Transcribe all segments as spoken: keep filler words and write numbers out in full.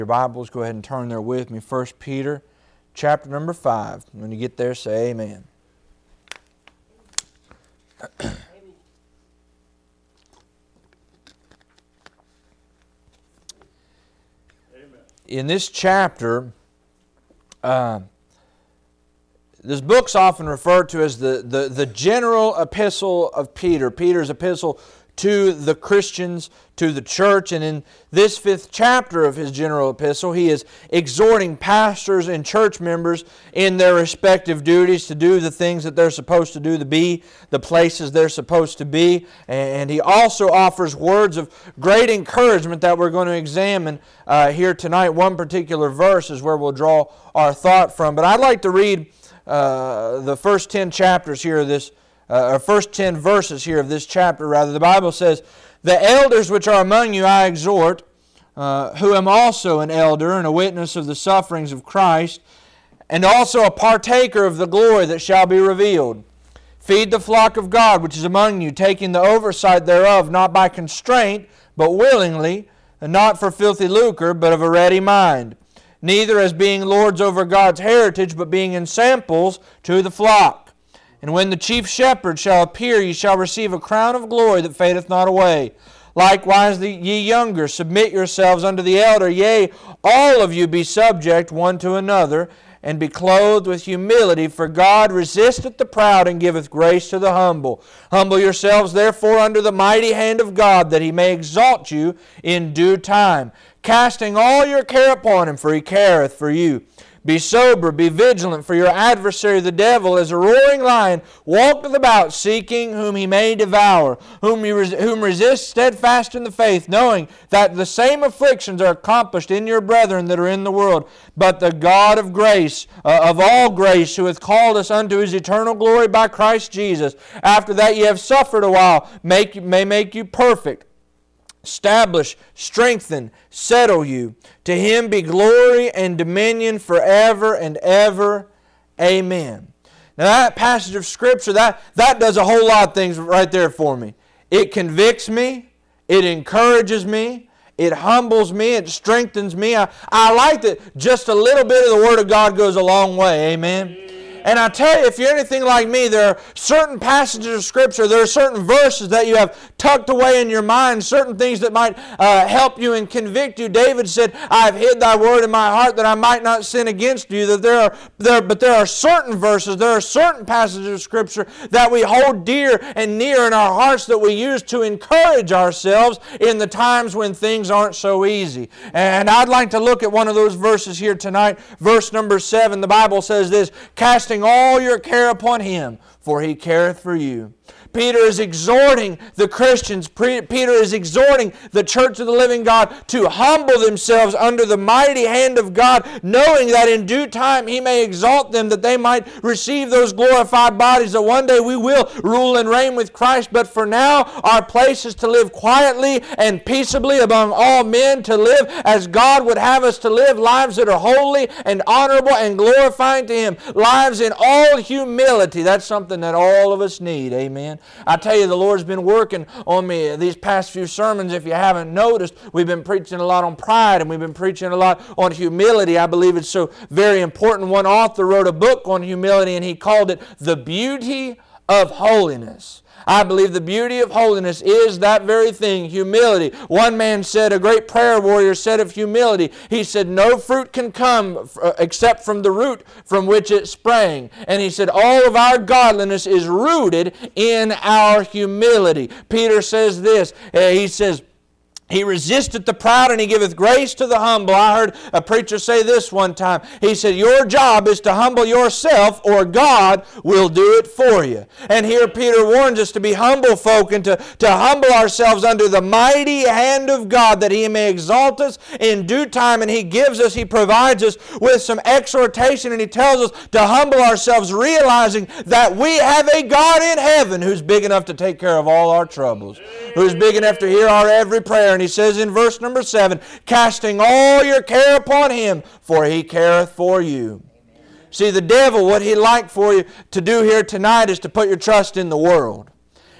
Your Bibles, go ahead and turn there with me. First Peter chapter number five. When you get there, say amen. In this chapter, uh, this book's often referred to as the, the, the general epistle of Peter, Peter's epistle to the Christians, to the church. And in this fifth chapter of his general epistle, he is exhorting pastors and church members in their respective duties to do the things that they're supposed to do, to be the places they're supposed to be. And he also offers words of great encouragement that we're going to examine uh, here tonight. One particular verse is where we'll draw our thought from. But I'd like to read uh, the first ten chapters here of this Uh, or first ten verses here of this chapter, rather. The Bible says, "The elders which are among you I exhort, uh, who am also an elder and a witness of the sufferings of Christ, and also a partaker of the glory that shall be revealed. Feed the flock of God which is among you, taking the oversight thereof, not by constraint, but willingly, and not for filthy lucre, but of a ready mind. Neither as being lords over God's heritage, but being ensamples to the flock. And when the chief shepherd shall appear, ye shall receive a crown of glory that fadeth not away. Likewise, the, ye younger, submit yourselves unto the elder. Yea, all of you be subject one to another, and be clothed with humility. For God resisteth the proud, and giveth grace to the humble. Humble yourselves therefore under the mighty hand of God, that He may exalt you in due time. Casting all your care upon Him, for He careth for you. Be sober, be vigilant, for your adversary the devil, as a roaring lion, walketh about, seeking whom he may devour, whom, you res- whom resist steadfast in the faith, knowing that the same afflictions are accomplished in your brethren that are in the world. But the God of grace, uh, of all grace, who hath called us unto His eternal glory by Christ Jesus, after that ye have suffered a while, make, may make you perfect, establish, strengthen, settle you. To Him be glory and dominion forever and ever. Amen." Now that passage of Scripture, that, that does a whole lot of things right there for me. It convicts me. It encourages me. It humbles me. It strengthens me. I, I like that just a little bit of the Word of God goes a long way. Amen. And I tell you, if you're anything like me, there are certain passages of Scripture, there are certain verses that you have tucked away in your mind, certain things that might uh, help you and convict you. David said, "I have hid thy word in my heart that I might not sin against you." That there are, there, but there are certain verses, there are certain passages of Scripture that we hold dear and near in our hearts that we use to encourage ourselves in the times when things aren't so easy. And I'd like to look at one of those verses here tonight. Verse number seven, the Bible says this, "Casting all your care upon Him, for He careth for you." Peter is exhorting the Christians, Peter is exhorting the church of the living God to humble themselves under the mighty hand of God, knowing that in due time He may exalt them, that they might receive those glorified bodies, that one day we will rule and reign with Christ. But for now, our place is to live quietly and peaceably among all men, to live as God would have us to live, lives that are holy and honorable and glorifying to Him, lives in all humility. That's something that all of us need. Amen. I tell you, the Lord's been working on me these past few sermons. If you haven't noticed, we've been preaching a lot on pride, and we've been preaching a lot on humility. I believe it's so very important. One author wrote a book on humility, and he called it The Beauty of Holiness. I believe the beauty of holiness is that very thing, humility. One man said, a great prayer warrior said of humility, he said, "No fruit can come except from the root from which it sprang." And he said, all of our godliness is rooted in our humility. Peter says this, he says, "He resisteth the proud, and He giveth grace to the humble." I heard a preacher say this one time. He said, your job is to humble yourself, or God will do it for you. And here Peter warns us to be humble folk, and to, to humble ourselves under the mighty hand of God, that He may exalt us in due time. And He gives us, He provides us with some exhortation, and He tells us to humble ourselves, realizing that we have a God in heaven who's big enough to take care of all our troubles, who's big enough to hear our every prayer. And He says in verse number seven, "Casting all your care upon Him, for He careth for you." Amen. See, the devil, what he'd like for you to do here tonight is to put your trust in the world.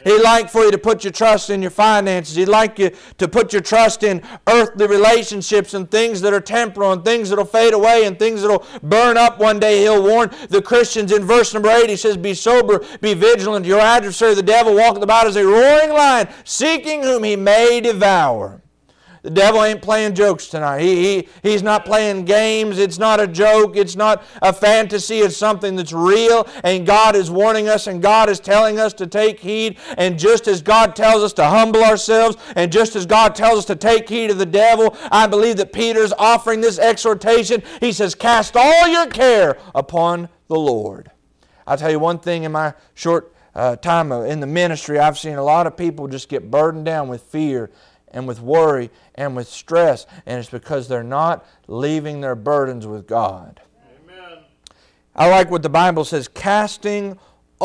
He'd like for you to put your trust in your finances. He'd like you to put your trust in earthly relationships and things that are temporal and things that will fade away and things that will burn up one day. He'll warn the Christians in verse number eight. He says, be sober, be vigilant. Your adversary, the devil, walketh about as a roaring lion, seeking whom he may devour. The devil ain't playing jokes tonight. He, he, he's not playing games. It's not a joke. It's not a fantasy. It's something that's real. And God is warning us and God is telling us to take heed. And just as God tells us to humble ourselves and just as God tells us to take heed of the devil, I believe that Peter's offering this exhortation. He says, cast all your care upon the Lord. I'll tell you one thing in my short uh, time in the ministry, I've seen a lot of people just get burdened down with fear and with worry and with stress, and it's because they're not leaving their burdens with God. Amen. I like what the Bible says, casting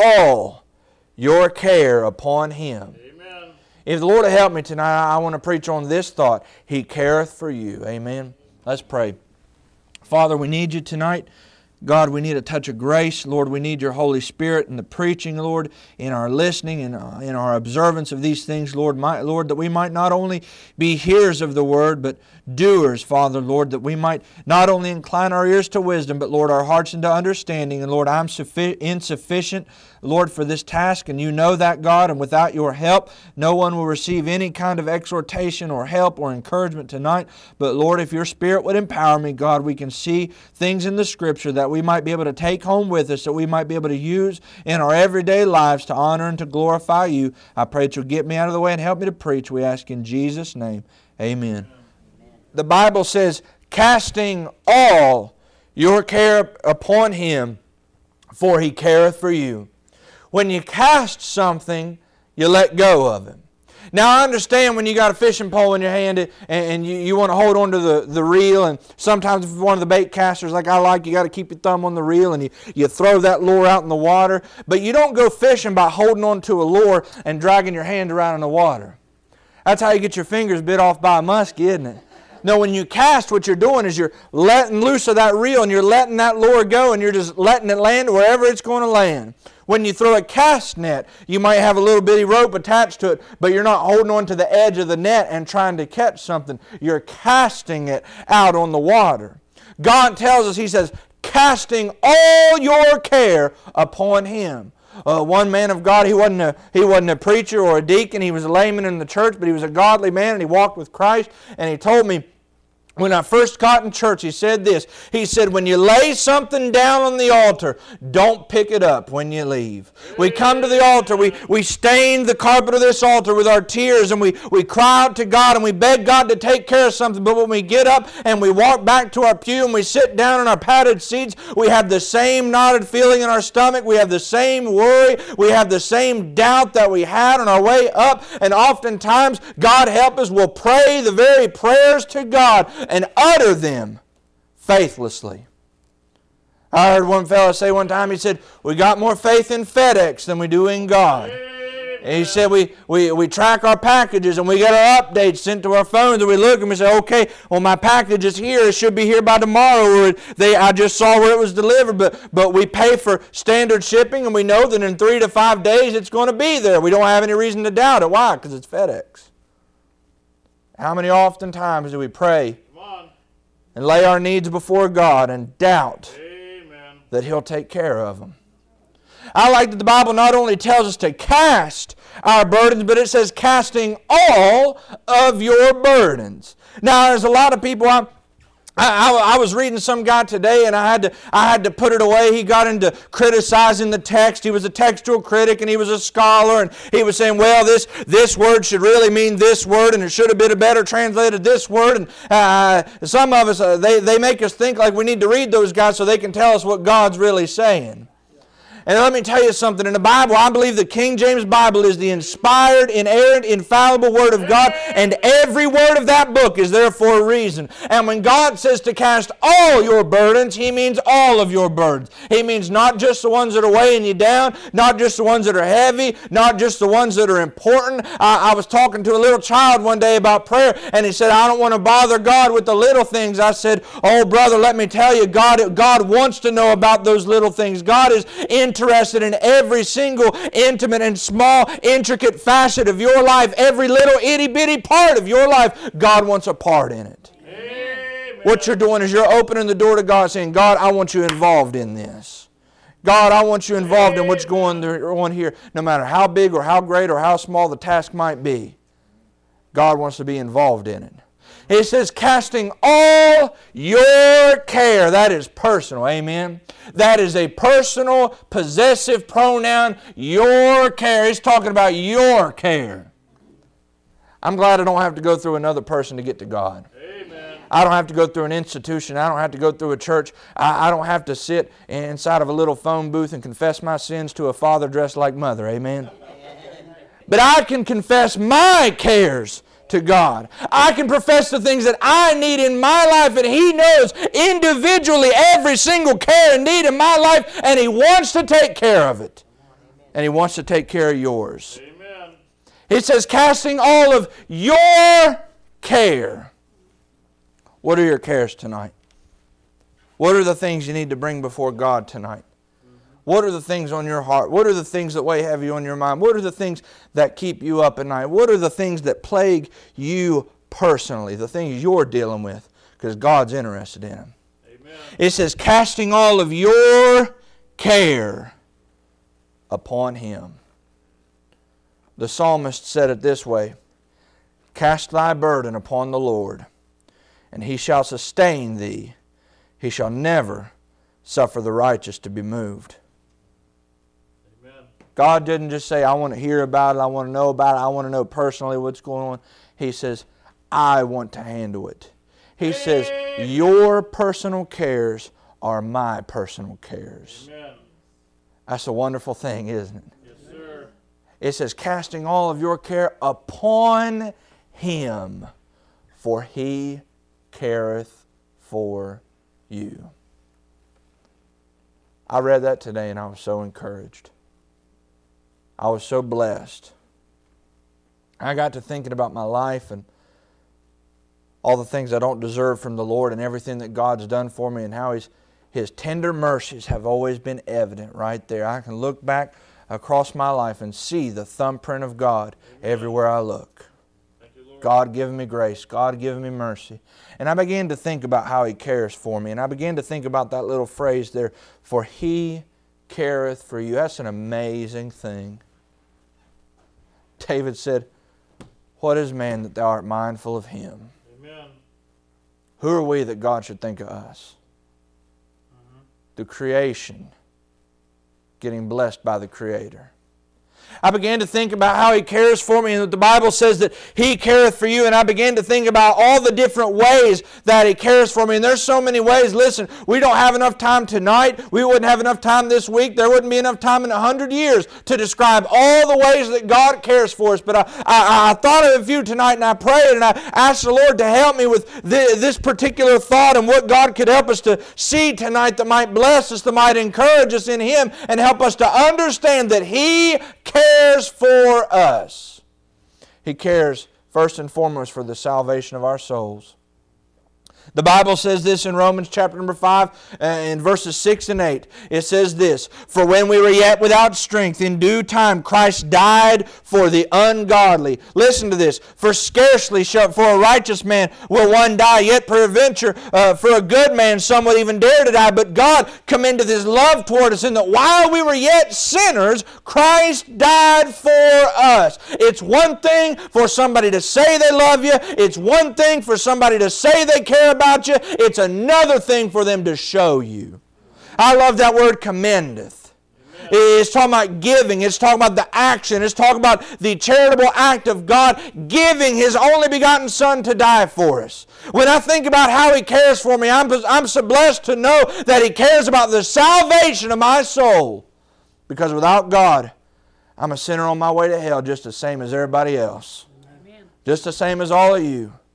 all your care upon Him. Amen. If the Lord will help me tonight, I want to preach on this thought. He careth for you. Amen. Let's pray. Father, we need you tonight. God, we need a touch of grace. Lord, we need your Holy Spirit in the preaching, Lord, in our listening and uh, in our observance of these things, Lord, my, Lord, that we might not only be hearers of the Word, but doers, Father, Lord, that we might not only incline our ears to wisdom, but, Lord, our hearts into understanding. And, Lord, I'm suffi- insufficient, Lord, for this task, and you know that, God, and without your help, no one will receive any kind of exhortation or help or encouragement tonight. But, Lord, if your Spirit would empower me, God, we can see things in the Scripture that we might be able to take home with us, that we might be able to use in our everyday lives to honor and to glorify you. I pray that you'll get me out of the way and help me to preach. We ask in Jesus' name. Amen. Amen. The Bible says, casting all your care upon Him, for He careth for you. When you cast something, you let go of it. Now, I understand when you got a fishing pole in your hand and, and you, you want to hold on to the, the reel, and sometimes if one of the bait casters like I like, you got to keep your thumb on the reel and you, you throw that lure out in the water. But you don't go fishing by holding on to a lure and dragging your hand around in the water. That's how you get your fingers bit off by a muskie, isn't it? No, when you cast, what you're doing is you're letting loose of that reel and you're letting that lure go and you're just letting it land wherever it's going to land. When you throw a cast net, you might have a little bitty rope attached to it, but you're not holding on to the edge of the net and trying to catch something. You're casting it out on the water. God tells us, He says, casting all your care upon Him. Uh, one man of God, he wasn't, a, he wasn't a preacher or a deacon, he was a layman in the church, but he was a godly man and he walked with Christ, and he told me, when I first got in church, he said this. He said, when you lay something down on the altar, don't pick it up when you leave. We come to the altar, we, we stain the carpet of this altar with our tears, and we, we cry out to God, and we beg God to take care of something. But when we get up and we walk back to our pew and we sit down in our padded seats, we have the same knotted feeling in our stomach. We have the same worry. We have the same doubt that we had on our way up. And oftentimes, God help us, we'll pray the very prayers to God and utter them faithlessly. I heard one fellow say one time, he said, we got more faith in FedEx than we do in God. And he said, we, we, we track our packages and we get our updates sent to our phones and we look and we say, okay, well my package is here, it should be here by tomorrow, or they, I just saw where it was delivered, but, but we pay for standard shipping and we know that in three to five days it's going to be there. We don't have any reason to doubt it. Why? Because it's FedEx. How many oftentimes do we pray and lay our needs before God and doubt Amen. That He'll take care of them? I like that the Bible not only tells us to cast our burdens, but it says casting all of your burdens. Now, there's a lot of people, I, I, I was reading some guy today and I had to I had to put it away. He got into criticizing the text. He was a textual critic and he was a scholar, and he was saying, well, this, this word should really mean this word and it should have been a better translated this word. And uh, some of us, uh, they, they make us think like we need to read those guys so they can tell us what God's really saying. And let me tell you something. In the Bible, I believe the King James Bible is the inspired, inerrant, infallible Word of God. And every word of that book is there for a reason. And when God says to cast all your burdens, He means all of your burdens. He means not just the ones that are weighing you down, not just the ones that are heavy, not just the ones that are important. I, I was talking to a little child one day about prayer, and he said, I don't want to bother God with the little things. I said, oh, brother, let me tell you, God, God wants to know about those little things. God is into interested in every single intimate and small, intricate facet of your life. Every little itty-bitty part of your life, God wants a part in it. Amen. What you're doing is you're opening the door to God saying, God, I want you involved in this. God, I want you involved in what's going on here, no matter how big or how great or how small the task might be. God wants to be involved in it. It says, casting all your care. That is personal. Amen. That is a personal, possessive pronoun. Your care. It's talking about your care. I'm glad I don't have to go through another person to get to God. Amen. I don't have to go through an institution. I don't have to go through a church. I, I don't have to sit inside of a little phone booth and confess my sins to a father dressed like mother. Amen. But I can confess my cares to God. I can profess the things that I need in my life, and He knows individually every single care and need in my life, and He wants to take care of it. And He wants to take care of yours. Amen. It says, casting all of your care. What are your cares tonight? What are the things you need to bring before God tonight? What are the things on your heart? What are the things that weigh heavy on your mind? What are the things that keep you up at night? What are the things that plague you personally? The things you're dealing with, because God's interested in them. Amen. It says, casting all of your care upon Him. The psalmist said it this way, cast thy burden upon the Lord, and He shall sustain thee. He shall never suffer the righteous to be moved. God didn't just say, I want to hear about it, I want to know about it, I want to know personally what's going on. He says, I want to handle it. He says, your personal cares are my personal cares. Amen. That's a wonderful thing, isn't it? Yes, sir. It says, casting all of your care upon Him, for He careth for you. I read that today and I was so encouraged. I was so blessed. I got to thinking about my life and all the things I don't deserve from the Lord and everything that God's done for me and how His, His tender mercies have always been evident right there. I can look back across my life and see the thumbprint of God everywhere I look. God giving me grace. God giving me mercy. And I began to think about how He cares for me. And I began to think about that little phrase there, for He careth for you. That's an amazing thing. David said, what is man that thou art mindful of him? Amen. Who are we that God should think of us? Mm-hmm. The creation getting blessed by the Creator. I began to think about how He cares for me, and that the Bible says that He careth for you, and I began to think about all the different ways that He cares for me, and there's so many ways. Listen, we don't have enough time tonight. We wouldn't have enough time this week. There wouldn't be enough time in a hundred years to describe all the ways that God cares for us, but I, I, I thought of a few tonight, and I prayed, and I asked the Lord to help me with the, this particular thought and what God could help us to see tonight that might bless us, that might encourage us in Him, and help us to understand that He cares cares for us. He cares first and foremost for the salvation of our souls. The Bible says this in Romans chapter number five, uh, in verses six and eight. It says this, for when we were yet without strength, in due time Christ died for the ungodly. Listen to this. For scarcely shall for a righteous man will one die, yet peradventure uh, for a good man some would even dare to die. But God commendeth His love toward us, in that while we were yet sinners, Christ died for us. It's one thing for somebody to say they love you. It's one thing for somebody to say they care about you. It's another thing for them to show you. I love that word commendeth. Amen. It's talking about giving. It's talking about the action. It's talking about the charitable act of God giving His only begotten Son to die for us. When I think about how He cares for me, I'm, I'm so blessed to know that He cares about the salvation of my soul. Because without God, I'm a sinner on my way to hell just the same as everybody else. Amen. Just the same as all of you.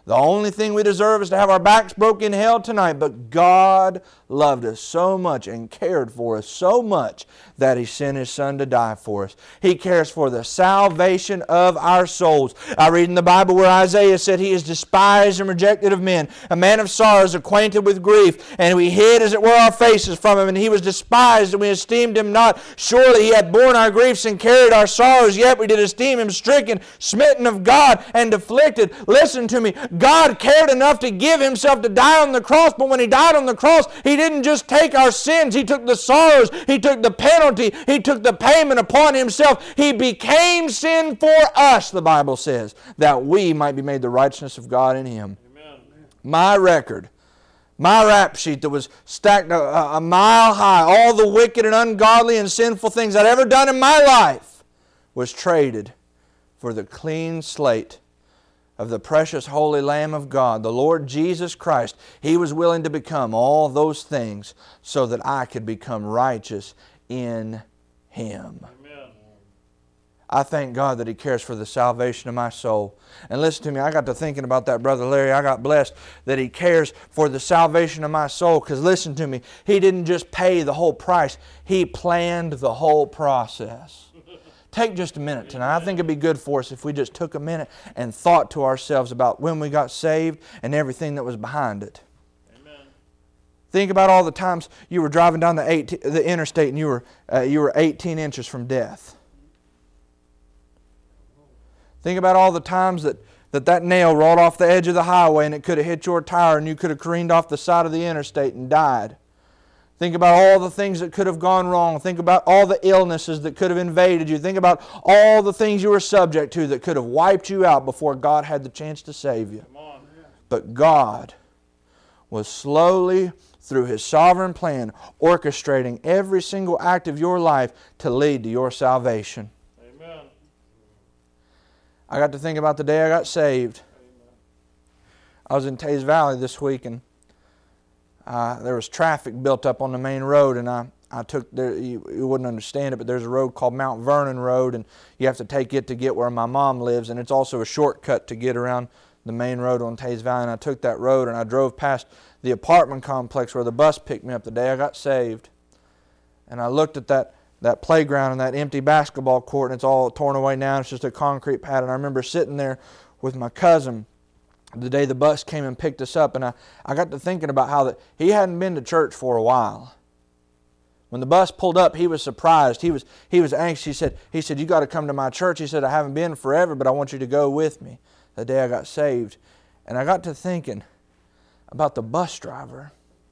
The only thing we deserve is to have our backs broken in hell tonight. But God loved us so much and cared for us so much that He sent His Son to die for us. He cares for the salvation of our souls. I read in the Bible where Isaiah said, He is despised and rejected of men, a man of sorrows, acquainted with grief. And we hid, as it were, our faces from Him, and He was despised, and we esteemed Him not. Surely He had borne our griefs and carried our sorrows, yet we did esteem Him stricken, smitten of God, and afflicted. Listen to me. God cared enough to give Himself to die on the cross, but when He died on the cross, He didn't just take our sins. He took the sorrows. He took the penalty. He took the payment upon Himself. He became sin for us, the Bible says, that we might be made the righteousness of God in Him. Amen. My record, my rap sheet that was stacked a, a mile high, all the wicked and ungodly and sinful things I'd ever done in my life was traded for the clean slate of the precious holy Lamb of God, the Lord Jesus Christ. He was willing to become all those things so that I could become righteous in Him. Amen. I thank God that He cares for the salvation of my soul. And listen to me, I got to thinking about that, Brother Larry. I got blessed that He cares for the salvation of my soul, because listen to me, He didn't just pay the whole price. He planned the whole process. Take just a minute tonight. I think it'd be good for us if we just took a minute and thought to ourselves about when we got saved and everything that was behind it. Amen. Think about all the times you were driving down the, eighteen, the interstate and you were, uh, you were eighteen inches from death. Think about all the times that, that that nail rolled off the edge of the highway and it could have hit your tire and you could have careened off the side of the interstate and died. Think about all the things that could have gone wrong. Think about all the illnesses that could have invaded you. Think about all the things you were subject to that could have wiped you out before God had the chance to save you. But God was slowly, through His sovereign plan, orchestrating every single act of your life to lead to your salvation. Amen. I got to think about the day I got saved. Amen. I was in Teays Valley this week, and Uh, there was traffic built up on the main road, and I, I took there. You, you wouldn't understand it, but there's a road called Mount Vernon Road, and you have to take it to get where my mom lives, and it's also a shortcut to get around the main road on Teays Valley. And I took that road, and I drove past the apartment complex where the bus picked me up the day I got saved. And I looked at that that playground and that empty basketball court, and it's all torn away now. It's just a concrete pad. And I remember sitting there with my cousin the day the bus came and picked us up, and I, I got to thinking about how that he hadn't been to church for a while. When the bus pulled up, he was surprised. He was he was anxious. He said, he said, "You got to come to my church." He said, "I haven't been forever, but I want you to go with me." The day I got saved. And I got to thinking about the bus driver.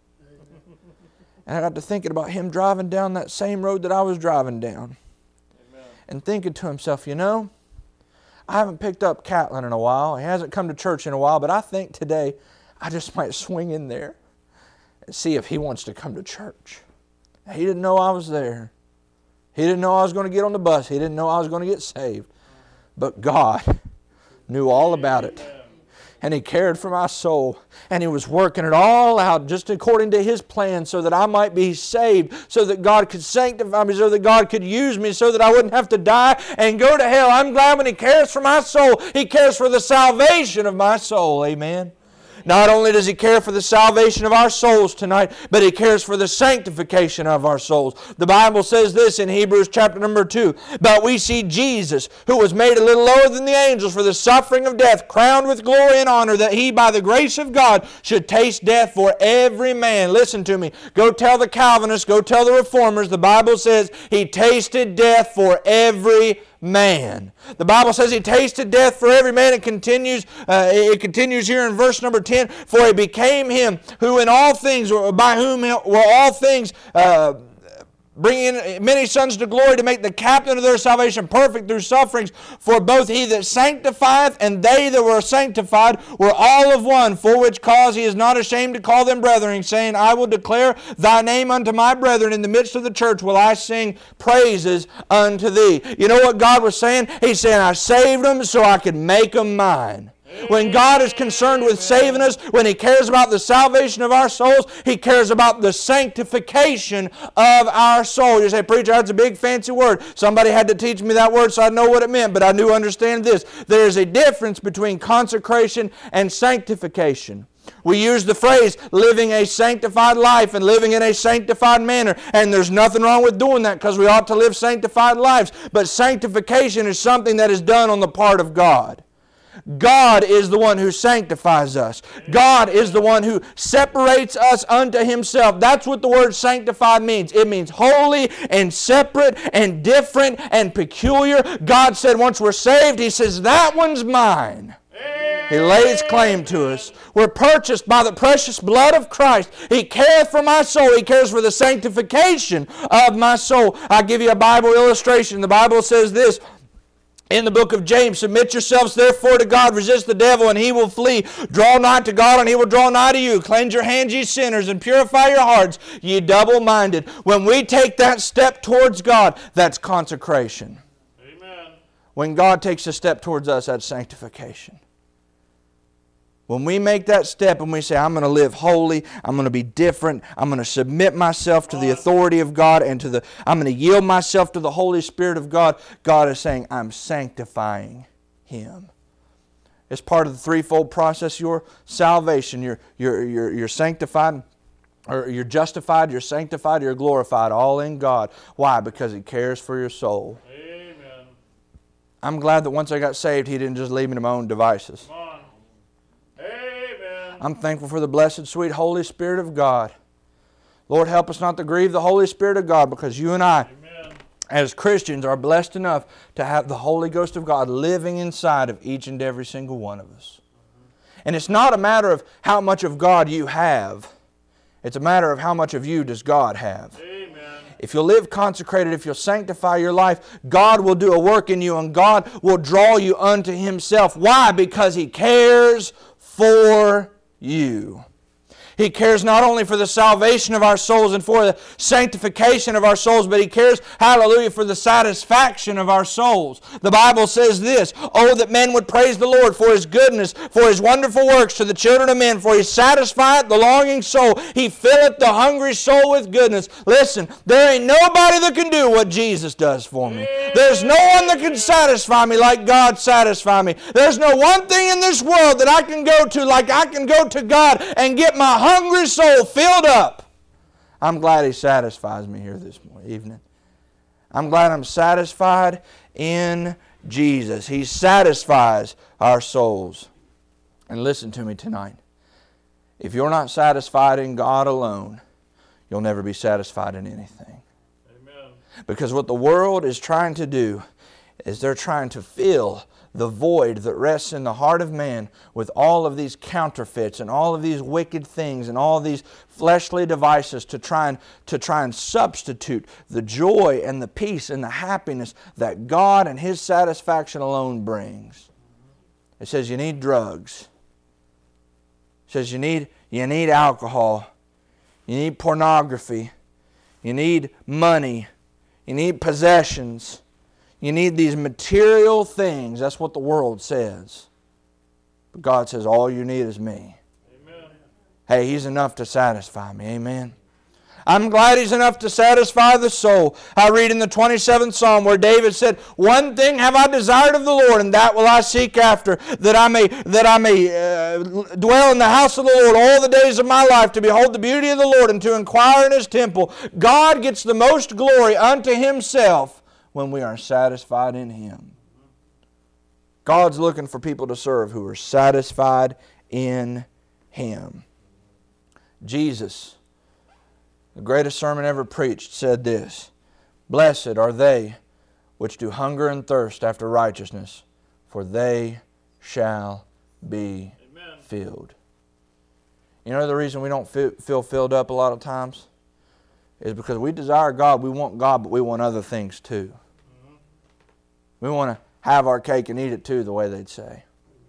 And I got to thinking about him driving down that same road that I was driving down. Amen. And thinking to himself, you know, I haven't picked up Catlin in a while. He hasn't come to church in a while, but I think today I just might swing in there and see if he wants to come to church. He didn't know I was there. He didn't know I was going to get on the bus. He didn't know I was going to get saved. But God knew all about it. And He cared for my soul. And He was working it all out just according to His plan so that I might be saved, so that God could sanctify me, so that God could use me, so that I wouldn't have to die and go to hell. I'm glad when He cares for my soul, He cares for the salvation of my soul. Amen. Not only does He care for the salvation of our souls tonight, but He cares for the sanctification of our souls. The Bible says this in Hebrews chapter number two, "But we see Jesus, who was made a little lower than the angels for the suffering of death, crowned with glory and honor, that He, by the grace of God, should taste death for every man." Listen to me. Go tell the Calvinists, go tell the Reformers, the Bible says He tasted death for every man. The Bible says He tasted death for every man. It continues, uh, it continues here in verse number ten, "For He became Him who in all things, or by whom were all things, uh, bringing many sons to glory, to make the captain of their salvation perfect through sufferings. For both He that sanctifieth and they that were sanctified were all of one, for which cause He is not ashamed to call them brethren, saying, I will declare Thy name unto my brethren. In the midst of the church will I sing praises unto Thee." You know what God was saying? He's saying, I saved them so I could make them mine. When God is concerned with saving us, when He cares about the salvation of our souls, He cares about the sanctification of our soul. You say, preacher, that's a big fancy word. Somebody had to teach me that word so I know what it meant, but I do understand this. There is a difference between consecration and sanctification. We use the phrase living a sanctified life and living in a sanctified manner, and there's nothing wrong with doing that because we ought to live sanctified lives. But sanctification is something that is done on the part of God. God is the one who sanctifies us. God is the one who separates us unto Himself. That's what the word sanctified means. It means holy and separate and different and peculiar. God said once we're saved, He says, that one's mine. He lays claim to us. We're purchased by the precious blood of Christ. He cares for my soul. He cares for the sanctification of my soul. I'll give you a Bible illustration. The Bible says this in the book of James, submit yourselves therefore to God, resist the devil, and he will flee. Draw nigh to God, and He will draw nigh to you. Cleanse your hands, ye sinners, and purify your hearts, ye double-minded. When we take that step towards God, that's consecration. Amen. When God takes a step towards us, that's sanctification. When we make that step and we say, I'm going to live holy, I'm going to be different, I'm going to submit myself to the authority of God, and to the, I'm going to yield myself to the Holy Spirit of God, God is saying, I'm sanctifying Him. It's part of the threefold process, your salvation. You're, you're, you're, you're sanctified, or you're justified, you're sanctified, you're glorified, all in God. Why? Because He cares for your soul. Amen. I'm glad that once I got saved, He didn't just leave me to my own devices. I'm thankful for the blessed, sweet Holy Spirit of God. Lord, help us not to grieve the Holy Spirit of God, because you and I, Amen, as Christians, are blessed enough to have the Holy Ghost of God living inside of each and every single one of us. Mm-hmm. And it's not a matter of how much of God you have. It's a matter of how much of you does God have. Amen. If you'll live consecrated, if you'll sanctify your life, God will do a work in you, and God will draw you unto Himself. Why? Because He cares for you. He cares not only for the salvation of our souls and for the sanctification of our souls, but He cares, hallelujah, for the satisfaction of our souls. The Bible says this, oh, that men would praise the Lord for His goodness, for His wonderful works to the children of men, for He satisfieth the longing soul. He filleth the hungry soul with goodness. Listen, there ain't nobody that can do what Jesus does for me. There's no one that can satisfy me like God satisfies me. There's no one thing in this world that I can go to like I can go to God and get my hungry soul filled up. I'm glad He satisfies me here this evening. I'm glad I'm satisfied in Jesus. He satisfies our souls. And listen to me tonight. If you're not satisfied in God alone, you'll never be satisfied in anything. Amen. Because what the world is trying to do is they're trying to fill the void that rests in the heart of man with all of these counterfeits and all of these wicked things and all of these fleshly devices to try and, to try and substitute the joy and the peace and the happiness that God and His satisfaction alone brings. It says you need drugs. It says you need, you need alcohol. You need pornography. You need money. You need possessions. You need these material things. That's what the world says. But God says, all you need is me. Amen. Hey, He's enough to satisfy me. Amen. I'm glad He's enough to satisfy the soul. I read in the twenty-seventh Psalm where David said, one thing have I desired of the Lord, and that will I seek after, that I may, that I may uh, dwell in the house of the Lord all the days of my life, to behold the beauty of the Lord and to inquire in His temple. God gets the most glory unto Himself when we are satisfied in Him. God's looking for people to serve who are satisfied in Him. Jesus, the greatest sermon ever preached, said this, blessed are they which do hunger and thirst after righteousness, for they shall be Amen. Filled. You know the reason we don't feel filled up a lot of times? Is because we desire God, we want God, but we want other things too. Mm-hmm. We want to have our cake and eat it too, the way they'd say.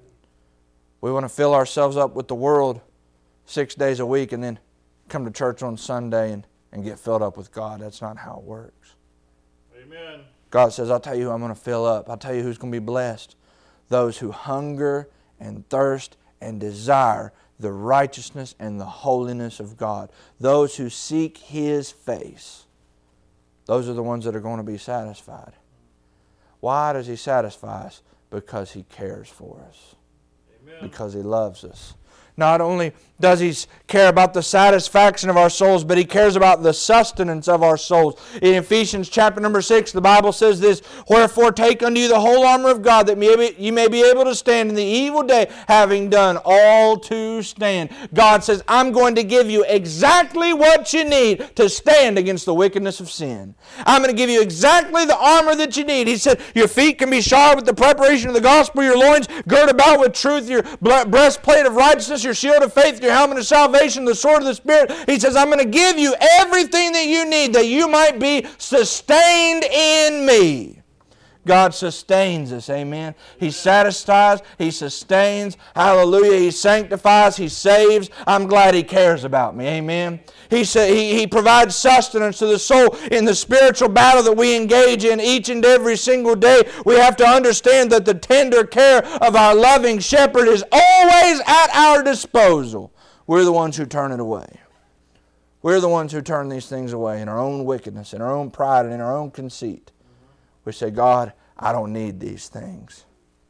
We want to fill ourselves up with the world six days a week and then come to church on Sunday and, and get filled up with God. That's not how it works. Amen. God says, I'll tell you who I'm going to fill up. I'll tell you who's going to be blessed. Those who hunger and thirst and desire the righteousness and the holiness of God. Those who seek His face, those are the ones that are going to be satisfied. Why does He satisfy us? Because He cares for us. Amen. Because He loves us. Not only does He care about the satisfaction of our souls, but He cares about the sustenance of our souls. In Ephesians chapter number six, the Bible says this, "Wherefore take unto you the whole armor of God, that ye may be able to stand in the evil day, having done all to stand." God says, I'm going to give you exactly what you need to stand against the wickedness of sin. I'm going to give you exactly the armor that you need. He said, your feet can be shod with the preparation of the gospel, your loins girt about with truth, your breastplate of righteousness, your shield of faith, your helmet of salvation, the sword of the Spirit. He says, I'm going to give you everything that you need that you might be sustained in me. God sustains us, amen. He satisfies, He sustains, hallelujah. He sanctifies, He saves. I'm glad He cares about me, amen. He, say, he, he provides sustenance to the soul in the spiritual battle that we engage in each and every single day. We have to understand that the tender care of our loving shepherd is always at our disposal. We're the ones who turn it away. We're the ones who turn these things away in our own wickedness, in our own pride, and in our own conceit. We say, God, I don't need these things.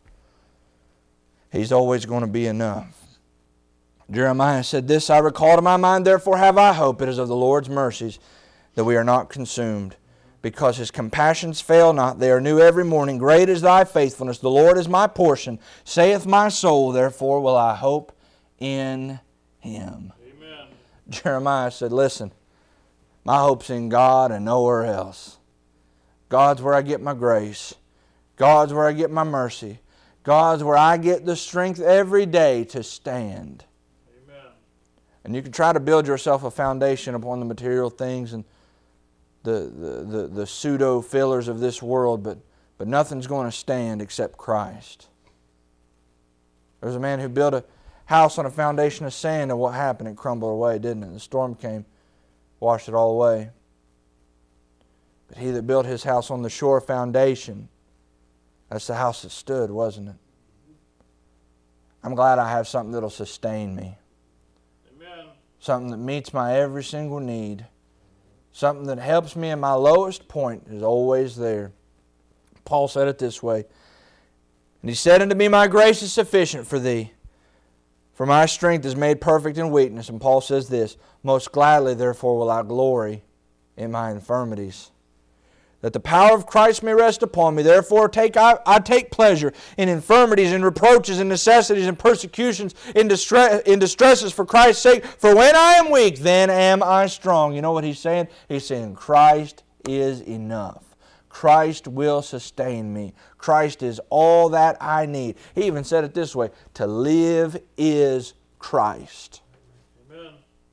He's always going to be enough. Jeremiah said this, I recall to my mind, therefore have I hope. It is of the Lord's mercies that we are not consumed. Because His compassions fail not, they are new every morning. Great is Thy faithfulness. The Lord is my portion. Saith my soul, therefore will I hope in Him. Amen. Jeremiah said, listen, my hope's in God and nowhere else. God's where I get my grace. God's where I get my mercy. God's where I get the strength every day to stand. Amen. And you can try to build yourself a foundation upon the material things and the, the, the, the pseudo fillers of this world, but, but nothing's going to stand except Christ. There's a man who built a house on a foundation of sand, and what happened? It crumbled away, didn't it? The storm came, washed it all away. But he that built his house on the sure foundation, that's the house that stood, wasn't it? I'm glad I have something that'll sustain me. Amen. Something that meets my every single need. Something that helps me in my lowest point is always there. Paul said it this way, and he said unto me, my grace is sufficient for thee, for my strength is made perfect in weakness. And Paul says this, most gladly therefore will I glory in my infirmities, that the power of Christ may rest upon me. Therefore take I, I take pleasure in infirmities, in reproaches, in necessities, in persecutions, in, distress, in distresses for Christ's sake. For when I am weak, then am I strong. You know what he's saying? He's saying Christ is enough. Christ will sustain me. Christ is all that I need. He even said it this way, to live is Christ. Amen.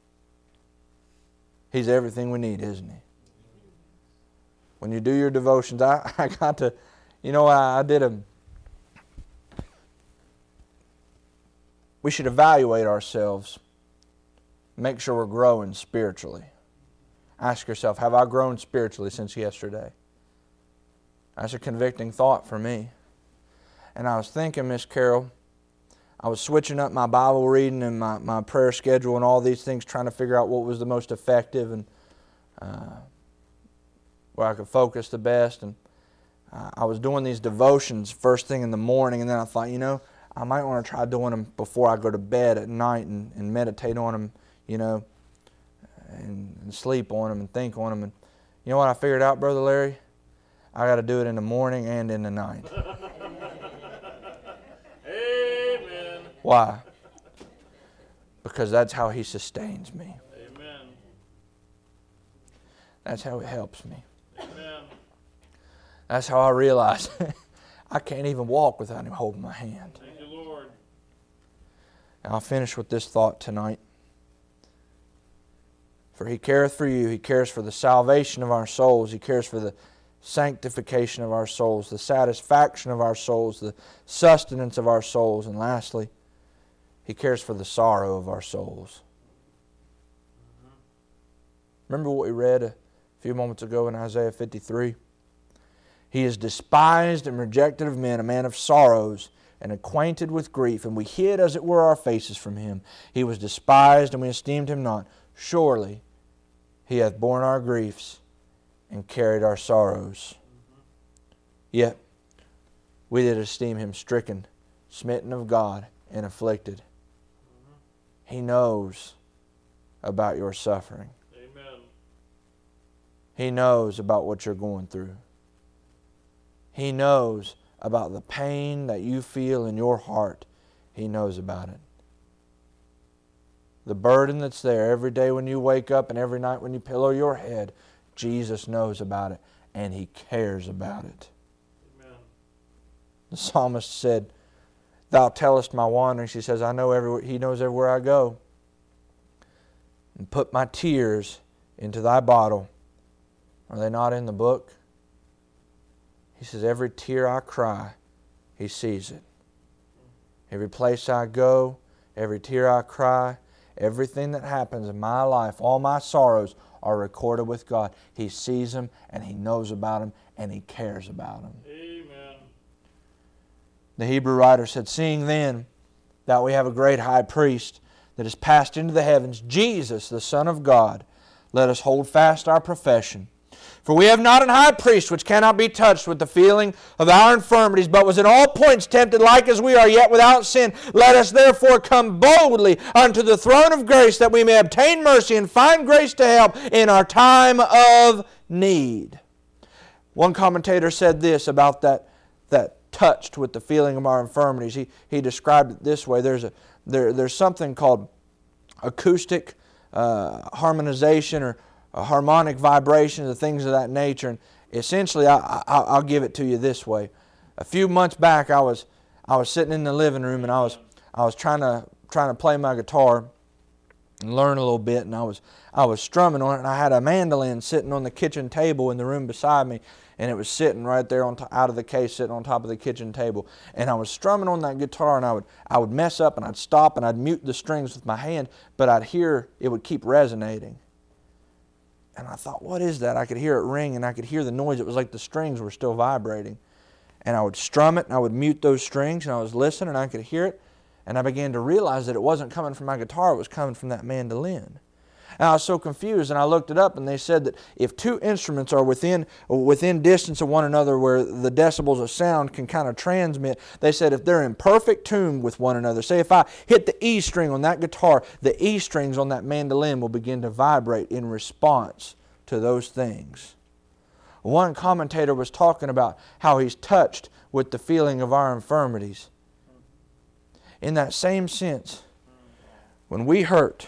He's everything we need, isn't He? When you do your devotions, I, I got to, you know, I, I did a, we should evaluate ourselves, make sure we're growing spiritually. Ask yourself, have I grown spiritually since yesterday? That's a convicting thought for me. And I was thinking, Miss Carol, I was switching up my Bible reading and my, my prayer schedule and all these things, trying to figure out what was the most effective and uh, where I could focus the best. And uh, I was doing these devotions first thing in the morning, and then I thought, you know, I might want to try doing them before I go to bed at night and, and meditate on them, you know, and, and sleep on them and think on them. And you know what I figured out, Brother Larry? I got to do it in the morning and in the night. Amen. Why? Because that's how He sustains me. Amen. That's how He helps me. Amen. That's how I realize I can't even walk without Him holding my hand. Thank you, Lord. And I'll finish with this thought tonight. For He careth for you. He cares for the salvation of our souls. He cares for the sanctification of our souls, the satisfaction of our souls, the sustenance of our souls, and lastly, He cares for the sorrow of our souls. Remember what we read a few moments ago in Isaiah fifty-three? He is despised and rejected of men, a man of sorrows, and acquainted with grief, and we hid as it were our faces from him. He was despised, and we esteemed him not. Surely he hath borne our griefs and carried our sorrows. Yet we did esteem him stricken, smitten of God, and afflicted. He knows about your suffering. Amen. He knows about what you're going through. He knows about the pain that you feel in your heart. He knows about it. The burden that's there every day when you wake up and every night when you pillow your head, Jesus knows about it and He cares about it. Amen. The psalmist said, Thou tellest my wanderings. He says, I know everywhere, He knows everywhere I go. And put my tears into thy bottle. Are they not in the book? He says, every tear I cry, He sees it. Every place I go, every tear I cry, everything that happens in my life, all my sorrows are recorded with God. He sees them and He knows about them and He cares about them. Amen. The Hebrew writer said, Seeing then that we have a great high priest that is passed into the heavens, Jesus, the Son of God, let us hold fast our profession. For we have not an high priest which cannot be touched with the feeling of our infirmities, but was in all points tempted like as we are, yet without sin. Let us therefore come boldly unto the throne of grace, that we may obtain mercy and find grace to help in our time of need. One commentator said this about that, that touched with the feeling of our infirmities. He, he described it this way. There's, a, there, there's something called acoustic uh, harmonization or a harmonic vibration, the things of that nature. And essentially, I, I, I'll give it to you this way. A few months back, I was I was sitting in the living room and I was I was trying to trying to play my guitar and learn a little bit, and I was I was strumming on it, and I had a mandolin sitting on the kitchen table in the room beside me, and it was sitting right there on top, out of the case, sitting on top of the kitchen table. And I was strumming on that guitar, and I would I would mess up, and I'd stop, and I'd mute the strings with my hand, but I'd hear it would keep resonating. And I thought, what is that? I could hear it ring, and I could hear the noise. It was like the strings were still vibrating. And I would strum it, and I would mute those strings, and I was listening, and I could hear it. And I began to realize that it wasn't coming from my guitar, it was coming from that mandolin. And I was so confused, and I looked it up, and they said that if two instruments are within within distance of one another where the decibels of sound can kind of transmit, they said if they're in perfect tune with one another, say if I hit the E string on that guitar, the E strings on that mandolin will begin to vibrate in response to those things. One commentator was talking about how he's touched with the feeling of our infirmities. In that same sense, when we hurt,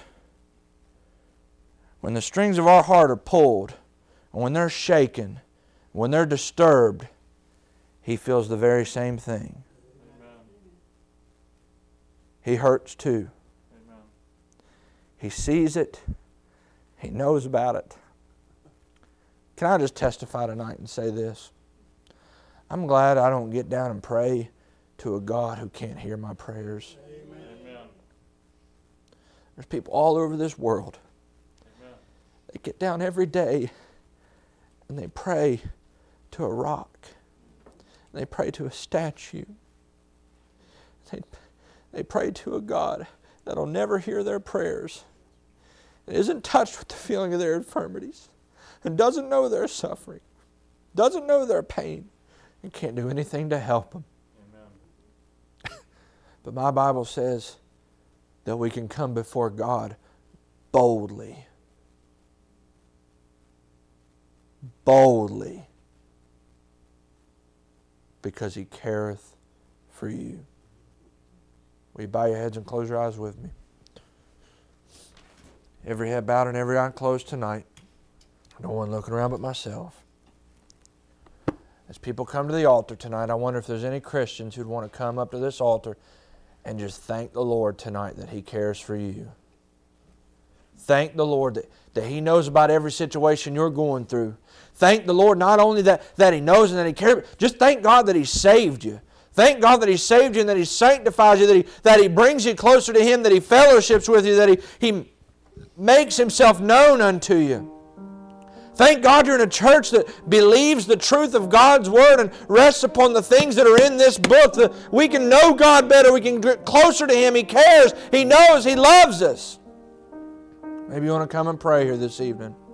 when the strings of our heart are pulled, and when they're shaken, when they're disturbed, He feels the very same thing. Amen. He hurts too. Amen. He sees it. He knows about it. Can I just testify tonight and say this? I'm glad I don't get down and pray to a God who can't hear my prayers. Amen. There's people all over this world. They get down every day and they pray to a rock. They pray to a statue. They, they pray to a God that'll never hear their prayers, and isn't touched with the feeling of their infirmities, and doesn't know their suffering, doesn't know their pain, and can't do anything to help them. Amen. But my Bible says that we can come before God boldly. Boldly, because He careth for you. Will you bow your heads and close your eyes with me? Every head bowed and every eye closed tonight. No one looking around but myself. As people come to the altar tonight, I wonder if there's any Christians who'd want to come up to this altar and just thank the Lord tonight that He cares for you. Thank the Lord that, that He knows about every situation you're going through. Thank the Lord not only that, that He knows and that He cares, but just thank God that He saved you. Thank God that He saved you and that He sanctifies you, that He, that He brings you closer to Him, that He fellowships with you, that He, he makes Himself known unto you. Thank God you're in a church that believes the truth of God's Word and rests upon the things that are in this book. That we can know God better. We can get closer to Him. He cares. He knows. He loves us. Maybe you want to come and pray here this evening.